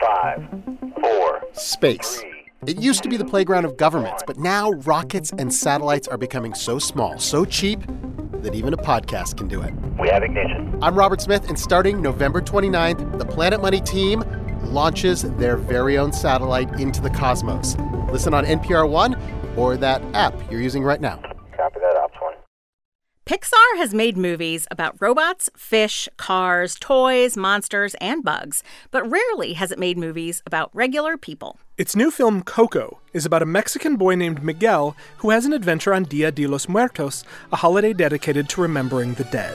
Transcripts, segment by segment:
5, 4, Space. 3. It used to be the playground of governments, but now rockets and satellites are becoming so small, so cheap, that even a podcast can do it. We have ignition. I'm Robert Smith, and starting November 29th, the Planet Money team launches their very own satellite into the cosmos. Listen on NPR One or that app you're using right now. Copy that, Ops 1. Pixar has made movies about robots, fish, cars, toys, monsters, and bugs, but rarely has it made movies about regular people. Its new film, Coco, is about a Mexican boy named Miguel who has an adventure on Dia de los Muertos, a holiday dedicated to remembering the dead.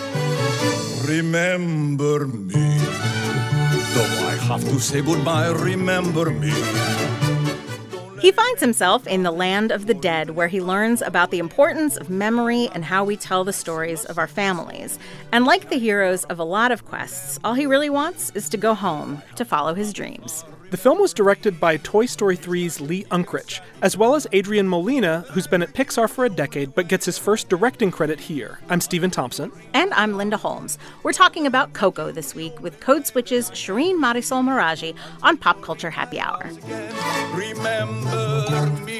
Remember me. Though I have to say goodbye, remember me. He finds himself in the land of the dead, where he learns about the importance of memory and how we tell the stories of our families. And like the heroes of a lot of quests, all he really wants is to go home to follow his dreams. The film was directed by Toy Story 3's Lee Unkrich, as well as Adrian Molina, who's been at Pixar for a decade but gets his first directing credit here. I'm Stephen Thompson. And I'm Linda Holmes. We're talking about Coco this week with Code Switch's Shireen Marisol Meraji on Pop Culture Happy Hour. Remember me.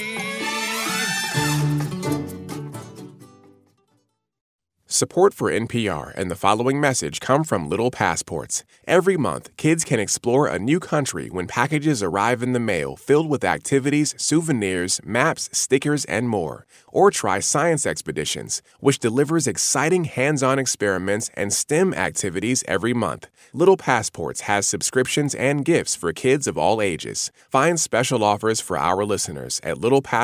Support for NPR and the following message come from Little Passports. Every month, kids can explore a new country when packages arrive in the mail filled with activities, souvenirs, maps, stickers, and more. Or try science expeditions, which delivers exciting hands-on experiments and STEM activities every month. Little Passports has subscriptions and gifts for kids of all ages. Find special offers for our listeners at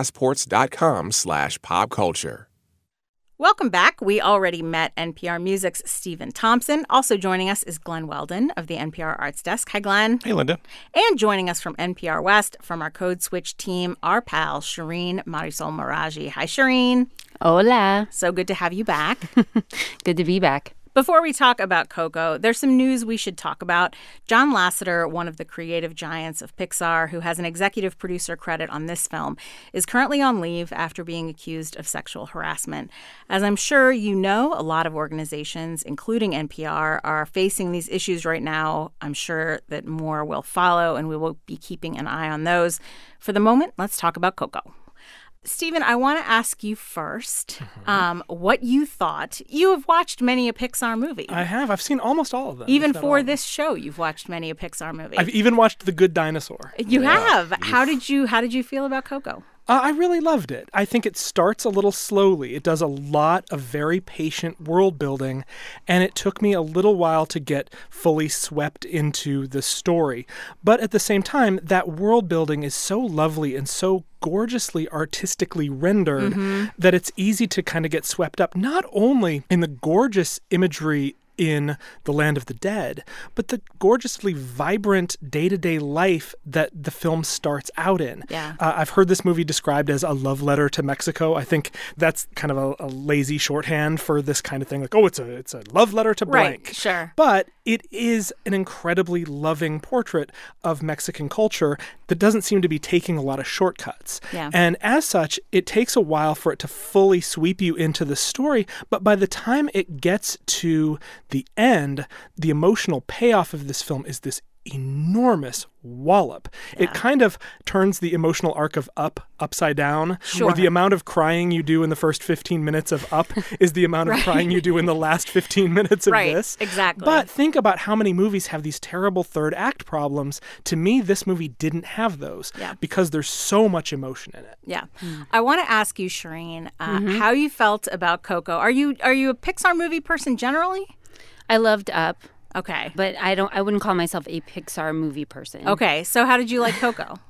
littlepassports.com/popculture. Welcome back. We already met NPR Music's Stephen Thompson. Also joining us is Glenn Weldon of the NPR Arts Desk. Hi, Glenn. Hey, Linda. And joining us from NPR West, from our Code Switch team, our pal, Shireen Marisol Meraji. Hi, Shireen. Hola. So good to have you back. Good to be back. Before we talk about Coco, there's some news we should talk about. John Lasseter, one of the creative giants of Pixar, who has an executive producer credit on this film, is currently on leave after being accused of sexual harassment. As I'm sure you know, a lot of organizations, including NPR, are facing these issues right now. I'm sure that more will follow, and we will be keeping an eye on those. For the moment, let's talk about Coco. Stephen, I want to ask you first what you thought. You have watched many a Pixar movie. I have. I've seen almost all of them. Even for this show, you've watched many a Pixar movie. I've even watched The Good Dinosaur. You have. How did you feel about Coco? I really loved it. I think it starts a little slowly. It does a lot of very patient world building, and it took me a little while to get fully swept into the story. But at the same time, that world building is so lovely and so gorgeously artistically rendered that it's easy to kind of get swept up, not only in the gorgeous imagery in the land of the dead, but the gorgeously vibrant day-to-day life that the film starts out in. Yeah. I've heard this movie described as a love letter to Mexico. I think that's kind of a lazy shorthand for this kind of thing. Like, oh, it's a love letter to blank. Right, sure. But it is an incredibly loving portrait of Mexican culture that doesn't seem to be taking a lot of shortcuts. Yeah. And as such, it takes a while for it to fully sweep you into the story, but by the time it gets to the end, the emotional payoff of this film is this enormous wallop. Yeah. It kind of turns the emotional arc of Up upside down, Sure. where the amount of crying you do in the first 15 minutes of Up is the amount of crying you do in the last 15 minutes of this. Exactly. But think about how many movies have these terrible third act problems. To me, this movie didn't have those because there's so much emotion in it. Yeah. I want to ask you, Shireen, how you felt about Coco. Are you a Pixar movie person generally? I loved Up. Okay. But I wouldn't call myself a Pixar movie person. Okay. So how did you like Coco?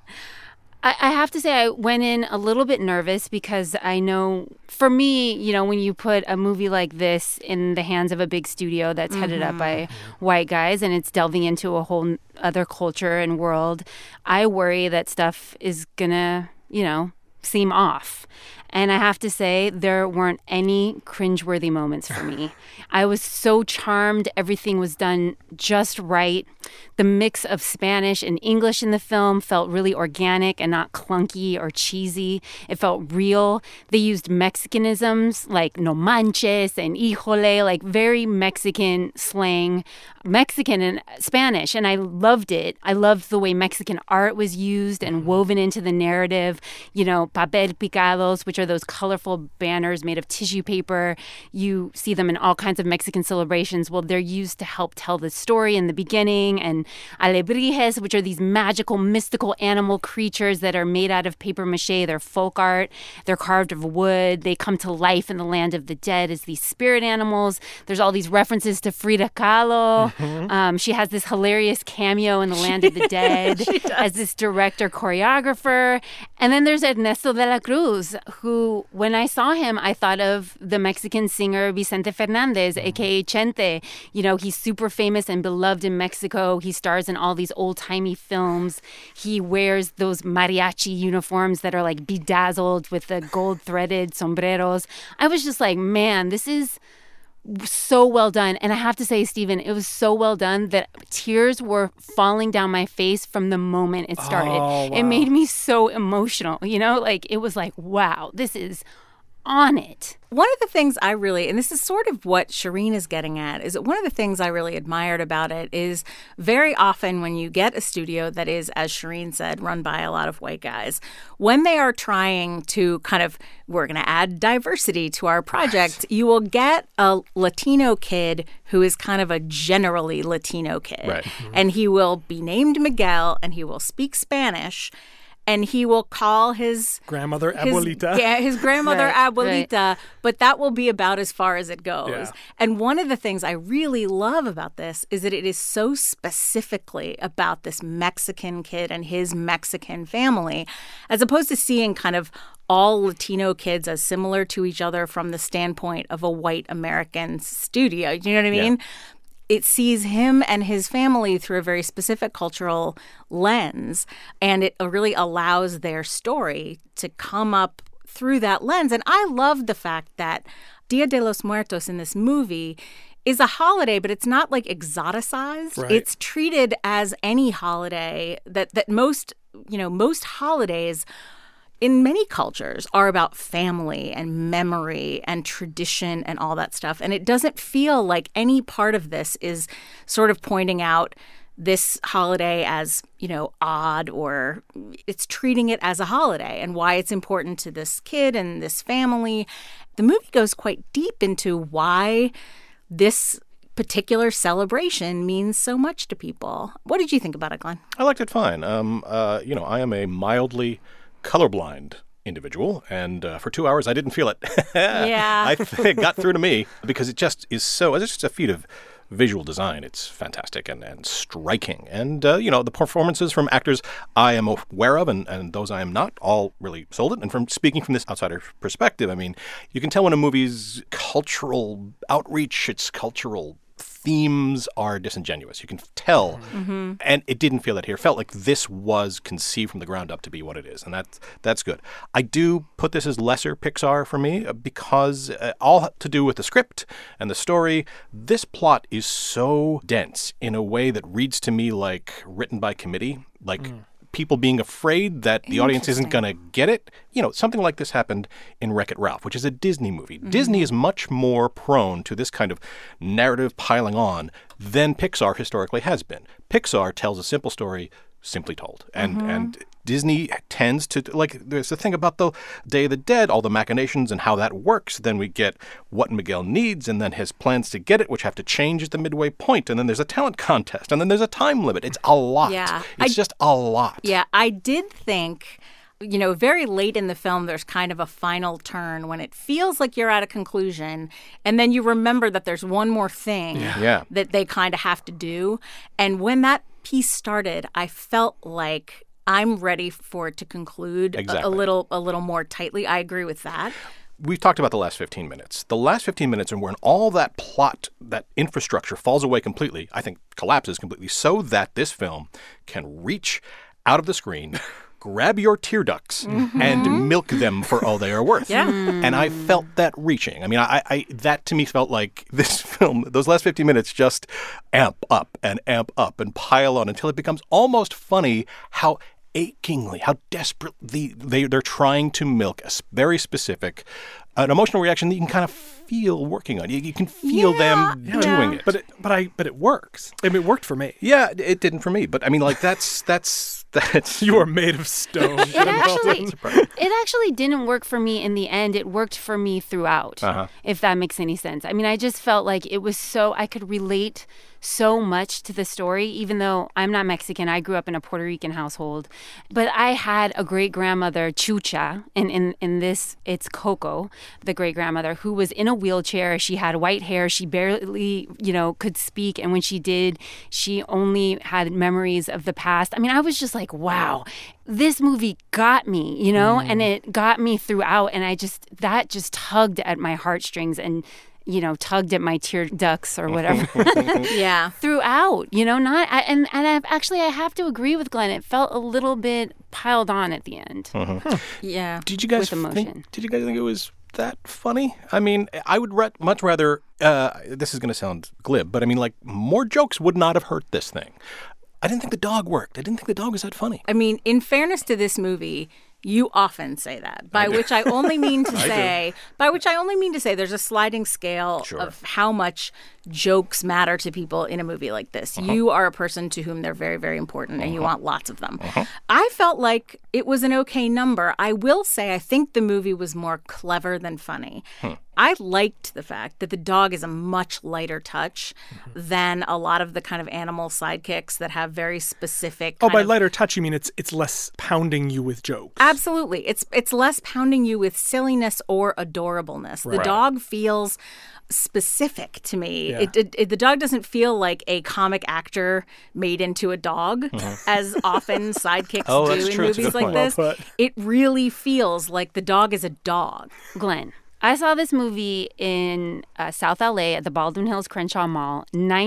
I have to say I went in a little bit nervous because I know, for me, you know, when you put a movie like this in the hands of a big studio that's headed up by white guys and it's delving into a whole other culture and world, I worry that stuff is gonna, you know, seem off. And I have to say, there weren't any cringeworthy moments for me. I was so charmed. Everything was done just right. The mix of Spanish and English in the film felt really organic and not clunky or cheesy. It felt real. They used Mexicanisms like no manches and híjole, like very Mexican slang. Mexican and Spanish, and I loved it. I loved the way Mexican art was used and woven into the narrative. You know, papel picados, which are those colorful banners made of tissue paper. You see them in all kinds of Mexican celebrations. Well, they're used to help tell the story in the beginning. And alebrijes, which are these magical, mystical animal creatures that are made out of paper mache. They're folk art. They're carved of wood. They come to life in the land of the dead as these spirit animals. There's all these references to Frida Kahlo. She has this hilarious cameo in the land of the dead as this director choreographer. And then there's Ernesto de la Cruz, who, when I saw him, I thought of the Mexican singer Vicente Fernandez, a.k.a. Chente. You know, he's super famous and beloved in Mexico. He stars in all these old-timey films. He wears those mariachi uniforms that are like bedazzled with the gold-threaded sombreros. I was just like, man, this is so well done. And I have to say, Stephen, it was so well done that tears were falling down my face from the moment it started. Oh, wow. It made me so emotional, you know, like it was like, wow, this is on it. One of the things I really, and this is sort of what Shireen is getting at, is that one of the things I really admired about it is very often when you get a studio that is, as Shireen said, run by a lot of white guys, when they are trying to kind of, we're going to add diversity to our project, you will get a Latino kid who is kind of a generally Latino kid. Right. And he will be named Miguel and he will speak Spanish. And he will call his grandmother Abuelita. His grandmother Right, Abuelita, but that will be about as far as it goes. Yeah. And one of the things I really love about this is that it is so specifically about this Mexican kid and his Mexican family, as opposed to seeing kind of all Latino kids as similar to each other from the standpoint of a white American studio. You know what I mean? Yeah. It sees him and his family through a very specific cultural lens, and it really allows their story to come up through that lens. And I love the fact that Dia de los Muertos in this movie is a holiday, but it's not like exoticized. Right. It's treated as any holiday that most holidays in many cultures are about family and memory and tradition and all that stuff. And it doesn't feel like any part of this is sort of pointing out this holiday as, you know, odd, or it's treating it as a holiday and why it's important to this kid and this family. The movie goes quite deep into why this particular celebration means so much to people. What did you think about it, Glenn? I liked it fine. I am a mildly colorblind individual, and for 2 hours I didn't feel it. Yeah. It got through to me because it just is so, it's just a feat of visual design. It's fantastic and striking. And, the performances from actors I am aware of and those I am not all really sold it. And from speaking from this outsider perspective, I mean, you can tell when a movie's cultural outreach, its cultural themes are disingenuous. You can tell. Mm-hmm. And it didn't feel that here. It felt like this was conceived from the ground up to be what it is. And that's good. I do put this as lesser Pixar for me because all to do with the script and the story. This plot is so dense in a way that reads to me like written by committee, like people being afraid that the audience isn't going to get it. You know, something like this happened in Wreck-It Ralph, which is a Disney movie. Mm-hmm. Disney is much more prone to this kind of narrative piling on than Pixar historically has been. Pixar tells a simple story simply told. And Disney tends to, like, there's the thing about the Day of the Dead, all the machinations and how that works. Then we get what Miguel needs and then his plans to get it, which have to change at the midway point. And then there's a talent contest. And then there's a time limit. It's a lot. Yeah. It's just a lot. Yeah, I did think, very late in the film, there's kind of a final turn when it feels like you're at a conclusion. And then you remember that there's one more thing that they kind of have to do. And when that piece started, I felt like I'm ready for it to conclude a little more tightly. I agree with that. We've talked about the last 15 minutes. The last 15 minutes are when all that plot, that infrastructure falls away completely, I think collapses completely, so that this film can reach out of the screen, grab your tear ducts, and milk them for all they are worth. Yeah. And I felt that reaching. I mean, I that to me felt like this film, those last 50 minutes just amp up and pile on until it becomes almost funny how achingly, how desperately they're trying to milk a very specific an emotional reaction that you can kind of feel working on. You can feel them doing it. But it works. I mean, it worked for me. Yeah, it didn't for me. But I mean, like that's You are made of stone. It actually didn't work for me in the end. It worked for me throughout, if that makes any sense. I mean, I just felt like it was I could relate so much to the story, even though I'm not Mexican. I grew up in a Puerto Rican household. But I had a great-grandmother, Chucha, and in this, it's Coco, the great-grandmother, who was in a wheelchair. She had white hair. She barely, could speak. And when she did, she only had memories of the past. I mean, I was just like, wow, this movie got me, and it got me throughout. And that just tugged at my heartstrings and tugged at my tear ducts or whatever. Yeah. Throughout, I have to agree with Glenn. It felt a little bit piled on at the end. Yeah. Did you guys with emotion. think it was that funny? I mean, I would much rather, this is going to sound glib, but I mean, like, more jokes would not have hurt this thing. I didn't think the dog worked. I didn't think the dog was that funny. I mean, in fairness to this movie, you often say that, by which I only mean to say there's a sliding scale of how much jokes matter to people in a movie like this. You are a person to whom they're very, very important, and you want lots of them. I felt like it was an okay number. I will say I think the movie was more clever than funny. I liked the fact that the dog is a much lighter touch than a lot of the kind of animal sidekicks that have very specific. By lighter touch, you mean it's less pounding you with jokes? Absolutely. It's less pounding you with silliness or adorableness. Right. The dog feels specific to me. Yeah. The dog doesn't feel like a comic actor made into a dog, as often sidekicks do in movies like this. Well put. It really feels like the dog is a dog. Glenn, I saw this movie in South LA at the Baldwin Hills Crenshaw Mall.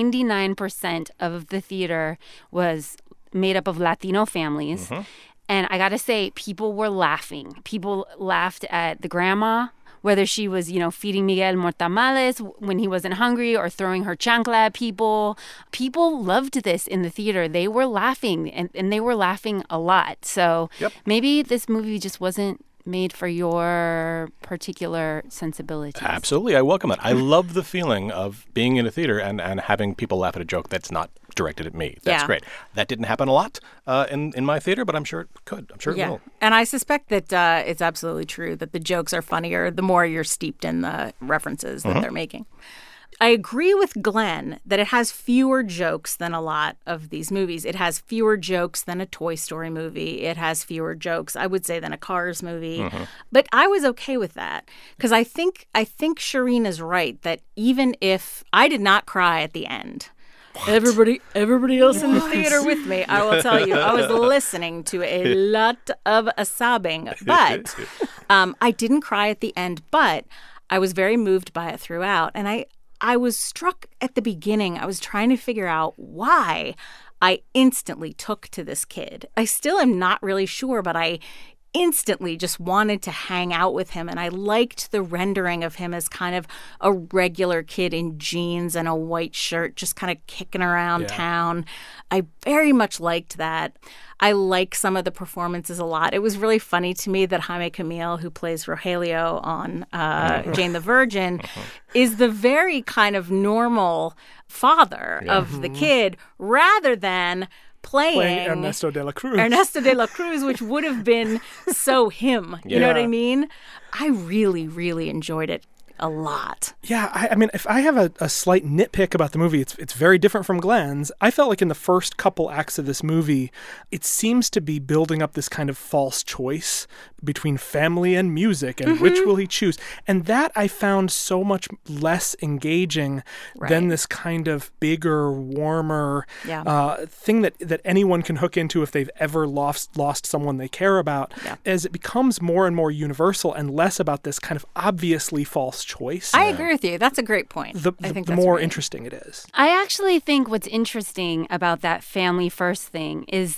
99% of the theater was made up of Latino families. And I got to say, people were laughing. People laughed at the grandma, whether she was, feeding Miguel mortamales when he wasn't hungry or throwing her chancla at people. People loved this in the theater. They were laughing, and they were laughing a lot. So maybe this movie just wasn't made for your particular sensibilities. Absolutely. I welcome it. I love the feeling of being in a theater and having people laugh at a joke that's not directed at me. That's great. That didn't happen a lot in my theater, but I'm sure it could. I'm sure it will. And I suspect that it's absolutely true that the jokes are funnier the more you're steeped in the references that they're making. I agree with Glenn that it has fewer jokes than a lot of these movies. It has fewer jokes than a Toy Story movie. It has fewer jokes, I would say, than a Cars movie. But I was okay with that because I think Shireen is right that even if I did not cry at the end, everybody else in the theater with me, I will tell you, I was listening to a lot of sobbing. But I didn't cry at the end, but I was very moved by it throughout. And I was struck at the beginning. I was trying to figure out why I instantly took to this kid. I still am not really sure, but I instantly just wanted to hang out with him. And I liked the rendering of him as kind of a regular kid in jeans and a white shirt, just kind of kicking around town. I very much liked that. I like some of the performances a lot. It was really funny to me that Jaime Camil, who plays Rogelio on Jane the Virgin, is the very kind of normal father of the kid rather than playing Ernesto de la Cruz, which would have been so him. You know what I mean? I really, really enjoyed it a lot. Yeah, I mean, if I have a slight nitpick about the movie, it's very different from Glenn's. I felt like in the first couple acts of this movie, it seems to be building up this kind of false choice between family and music and which will he choose. And that I found so much less engaging than this kind of bigger, warmer thing that anyone can hook into if they've ever lost someone they care about, as it becomes more and more universal and less about this kind of obviously false choice. I agree with you. That's a great point. I think the more interesting it is. I actually think what's interesting about that family first thing is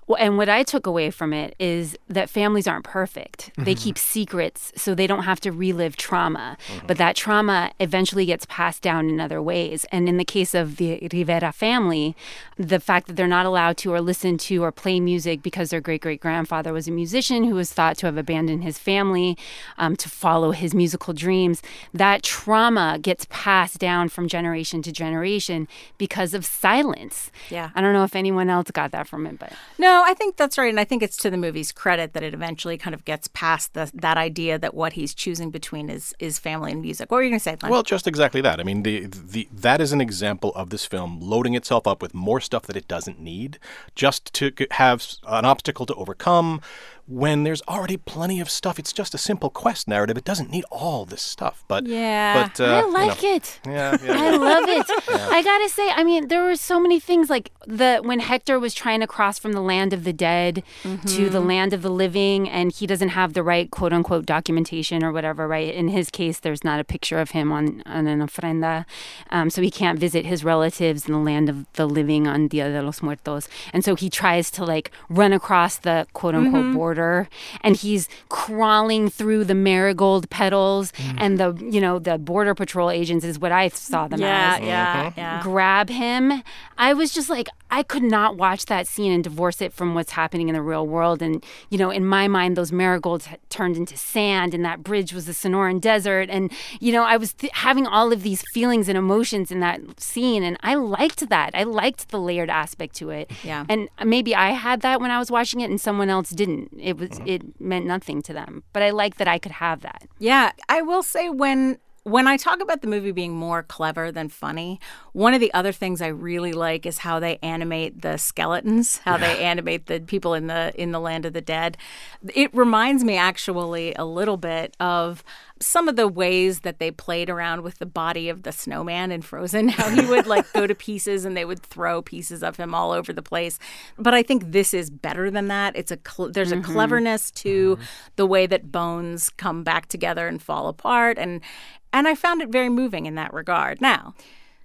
Well, and what I took away from it is that families aren't perfect. They keep secrets so they don't have to relive trauma. But that trauma eventually gets passed down in other ways. And in the case of the Rivera family, the fact that they're not allowed to or listen to or play music because their great-great-grandfather was a musician who was thought to have abandoned his family to follow his musical dreams, that trauma gets passed down from generation to generation because of silence. Yeah. I don't know if anyone else got that from it, but... No, I think that's right. And I think it's to the movie's credit that it eventually kind of gets past that idea that what he's choosing between is family and music. What were you going to say, Glenn? Well, just exactly that. I mean, that is an example of this film loading itself up with more stuff that it doesn't need just to have an obstacle to overcome when there's already plenty of stuff. It's just a simple quest narrative. It doesn't need all this stuff. But yeah, I like it. Yeah, I love it. Yeah. I gotta say, I mean, there were so many things like when Hector was trying to cross from the land of the dead to the land of the living, and he doesn't have the right quote unquote documentation or whatever. Right? In his case, there's not a picture of him on an ofrenda, so he can't visit his relatives in the land of the living on Dia de los Muertos, and so he tries to like run across the quote unquote border. And he's crawling through the marigold petals, and the border patrol agents is what I saw them as. Yeah. Grab him. I was just like, I could not watch that scene and divorce it from what's happening in the real world. And in my mind, those marigolds had turned into sand, and that bridge was the Sonoran Desert. And I was having all of these feelings and emotions in that scene, and I liked that. I liked the layered aspect to it. Yeah. And maybe I had that when I was watching it, and someone else didn't. It meant nothing to them. But I like that I could have that. Yeah, I will say when I talk about the movie being more clever than funny, one of the other things I really like is how they animate the skeletons, how they animate the people in the land of the dead. It reminds me actually a little bit of some of the ways that they played around with the body of the snowman in Frozen, how he would like go to pieces and they would throw pieces of him all over the place. But I think this is better than that. There's a cleverness to the way that bones come back together and fall apart, and I found it very moving in that regard. Now,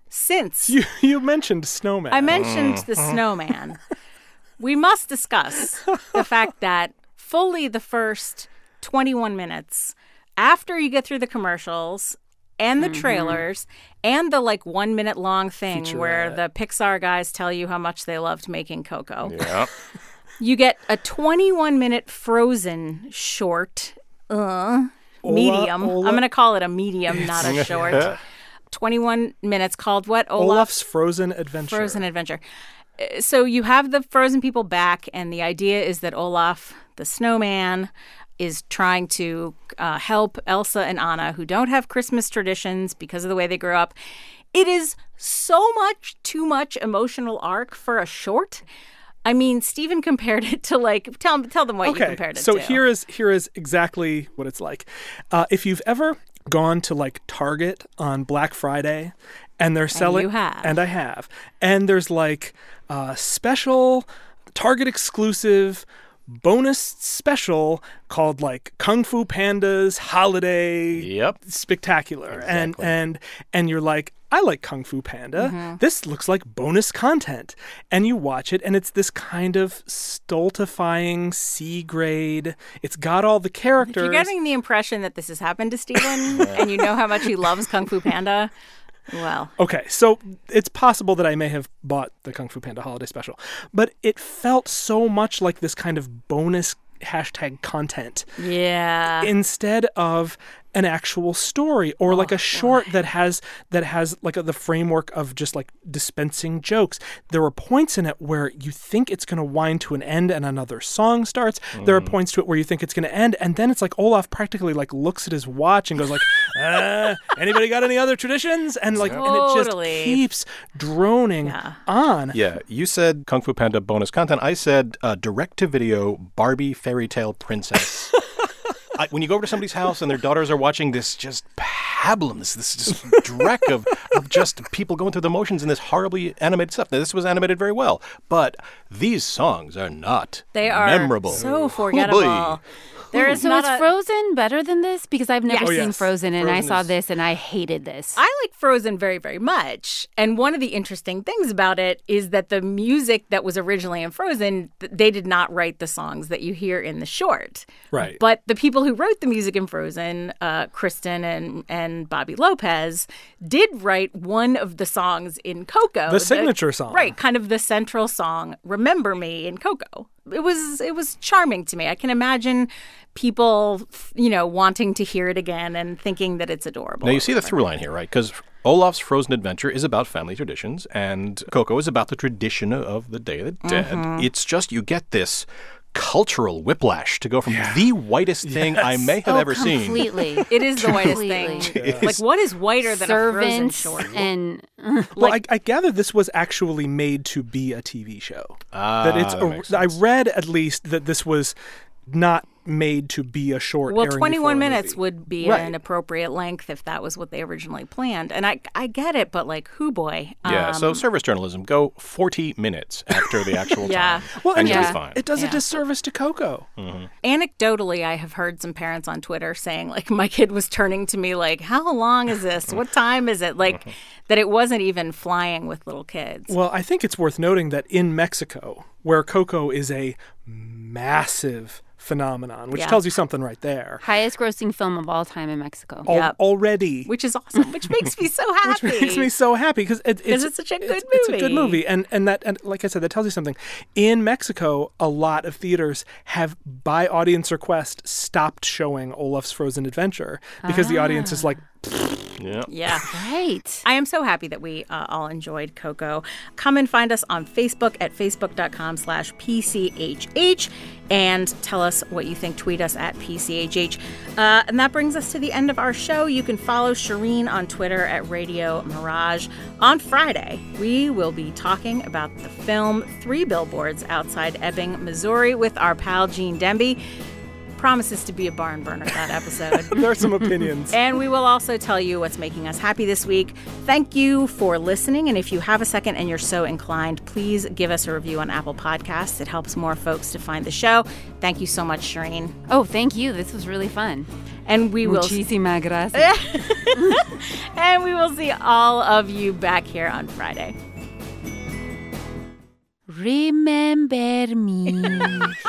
since you mentioned snowman, I mentioned the snowman, we must discuss the fact that fully the first 21 minutes after you get through the commercials and the trailers and the 1 minute long thing where the Pixar guys tell you how much they loved making Coco. Yeah. You get a 21-minute Frozen short, medium. I'm going to call it a medium, not a short. 21 minutes called what? Olaf's Frozen Adventure. Frozen Adventure. So you have the Frozen people back, and the idea is that Olaf, the snowman, is trying to help Elsa and Anna, who don't have Christmas traditions because of the way they grew up. It is so much too much emotional arc for a short. I mean, Stephen compared it to tell them what you compared it to. So here is exactly what it's like. If you've ever gone to Target on Black Friday and they're selling, and you have, and I have, and there's special Target exclusive bonus special called Kung Fu Panda's Holiday Spectacular. Exactly. And you're like, I like Kung Fu Panda. This looks like bonus content. And you watch it, and it's this kind of stultifying C grade. It's got all the characters. If you're getting the impression that this has happened to Stephen and you know how much he loves Kung Fu Panda, well. Okay, so it's possible that I may have bought the Kung Fu Panda Holiday Special, but it felt so much like this kind of bonus #content. Yeah. Instead of an actual story or a short that has the framework of just dispensing jokes. There are points in it where you think it's going to wind to an end and another song starts. There are points to it where you think it's going to end, and then it's Olaf practically looks at his watch and goes anybody got any other traditions? And and it just keeps droning on. Yeah, you said Kung Fu Panda bonus content. I said direct-to-video Barbie fairy tale princess. When you go over to somebody's house and their daughters are watching this just pablum, this just dreck of just people going through the motions in this horribly animated stuff. Now, this was animated very well, but these songs are not They are memorable. so forgettable. There is So not is a- Frozen better than this? Because I've never Yes. seen yes. Frozen, and I Frozen saw is- this, and I hated this. I like Frozen very, very much. And one of the interesting things about it is that the music that was originally in Frozen, they did not write the songs that you hear in the short. Right. But the people who wrote the music in Frozen, Kristen and Bobby Lopez, did write one of the songs in Coco. The signature song. Right, kind of the central song, Remember Me, in Coco. It was charming to me. I can imagine people, wanting to hear it again and thinking that it's adorable. Now, you see the through line here, right? Because Olaf's Frozen Adventure is about family traditions, and Coco is about the tradition of the Day of the Dead. Mm-hmm. It's just you get this cultural whiplash to go from the whitest thing I may have ever seen. Completely. It is the whitest Completely. thing. Like, what is whiter than a Frozen Servants short? and Well, I gather this was actually made to be a TV show. That makes I sense. read at least that this was not made to be a short. Well, airing 21 before a minutes movie. would be Right. an appropriate length if that was what they originally planned. And I get it, but like, hoo boy. Yeah, so service journalism, go 40 minutes after the actual Yeah. time. Well, and and you'll yeah. be fine. it does Yeah. a disservice to Coco. Anecdotally, I have heard some parents on Twitter saying, like, my kid was turning to me like, how long is this? What time is it? Like, that it wasn't even flying with little kids. Well, I think it's worth noting that in Mexico, where Coco is a massive phenomenon, which Yeah. tells you something right there. highest grossing film of all time in Mexico. Yep. Already. Which is awesome, which makes me so happy. Which makes me so happy because it's such a good It's a good movie. movie, and like I said, that tells you something. In Mexico, a lot of theaters have, by audience request, stopped showing Olaf's Frozen Adventure because the audience is like, Yeah. Yeah. Right. I am so happy that we all enjoyed Coco. Come and find us on Facebook at facebook.com/PCHH and tell us what you think. Tweet us at PCHH. And that brings us to the end of our show. You can follow Shireen on Twitter at Radio Mirage. On Friday, we will be talking about the film 3 Billboards Outside Ebbing, Missouri with our pal Gene Demby. Promises to be a barn burner, that episode. there are some opinions. And we will also tell you what's making us happy this week. Thank you for listening. And if you have a second and you're so inclined, please give us a review on Apple Podcasts. It helps more folks to find the show. Thank you so much, Shireen. Oh, thank you. This was really fun. And we will Muchísimas gracias. and we will see all of you back here on Friday. Remember me.